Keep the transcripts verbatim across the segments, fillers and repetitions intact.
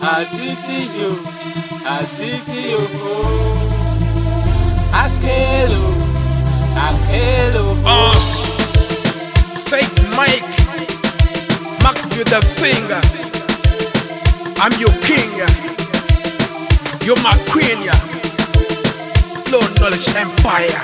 Azizi yo, Azizi yo. Akelo, Akelo. Uh, Saint Mike, Max be the singer. I'm your king, you're my queen, yeah. Flow knowledge empire.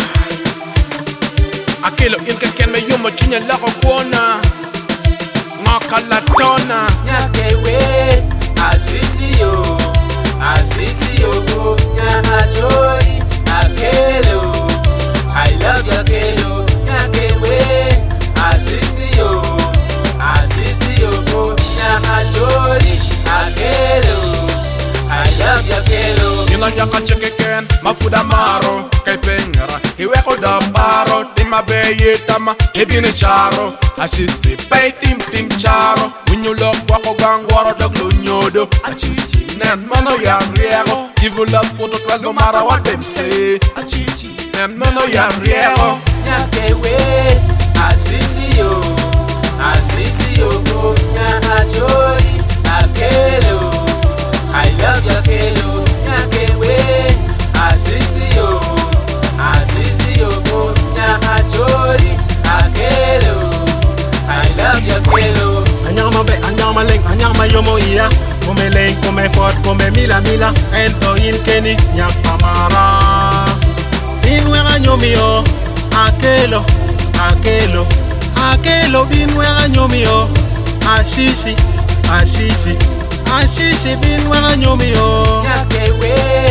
Akelo inka ken me yumo chinya lako kuona. Ngaka la tona. Nyakewe, Azizi yo, Azizi yo. Nyahachoi, Akelo. I love you, Akelo. Nyakewe, Azizi yo, Azizi yo. Nyahachoi, Akelo. I love you, Akelo. Nina nyaka cheke ken, mafuda maro. Kay pengara, iwe ko da baro. Tima beye tama, ebine charo. Asisi pay tim tim charo. When you look wako gangwaro doglo nyodo. Achisi nen mano ya riego. Give you love photo class no matter what them say. Achichi nen mano ya riego. Nyakewe, Azizi yo, Azizi yo. Nyahachoi, Akelo. I love you, Akelo. Nyakewe, Azizi yo, Azizi yo. Nyahachoi, Akelo. I love you, Akelo. Anyama be, anyama leng, anyama yomo iya. Come leng, come fort, come mila mila. Ento in keni, nyakamara. Binwera nyomi yo, Akelo, Akelo, Akelo. Binwera nyomi yo, Asisi, Asisi, Asisi. Binwera nyomi yo. Nyakewe,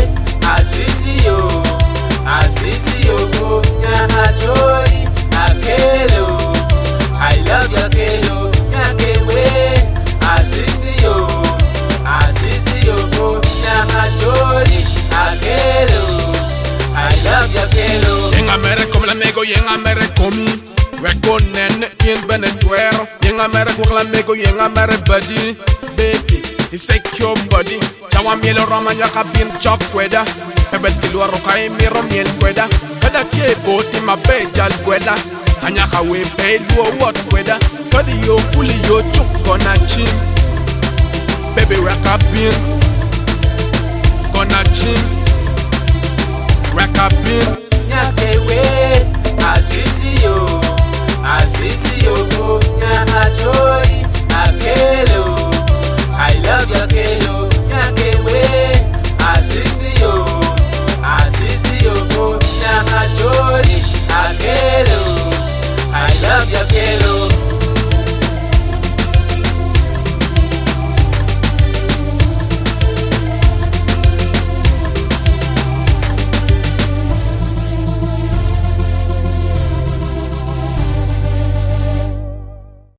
Azizi yo, Azizi yo. Nyahachoi, Akelo. I love you, Akelo. Nyakewe, Azizi yo, Azizi yo. Nyahachoi, Akelo. I love you, Akelo. Yenga mere comme l'amigo, yenga mere komi. Reconnen in Beneduero. Yenga mere kwa l'amigo, yenga mere buddy. Baby, he shake your body. Chawa mielo roma nyaka bin chok kweda. Pebel kilwa roka e miro miel kweda. Kada kie boti ma bejal kweda. Anyaka we pay luo what kweda. Kodi yo kuli yo chuk gonna chin. Baby rack up in. Gonna chin. Rack up in. Nyakewe, Azizi yo, Azizi yo. Nyahachoi, Akelo.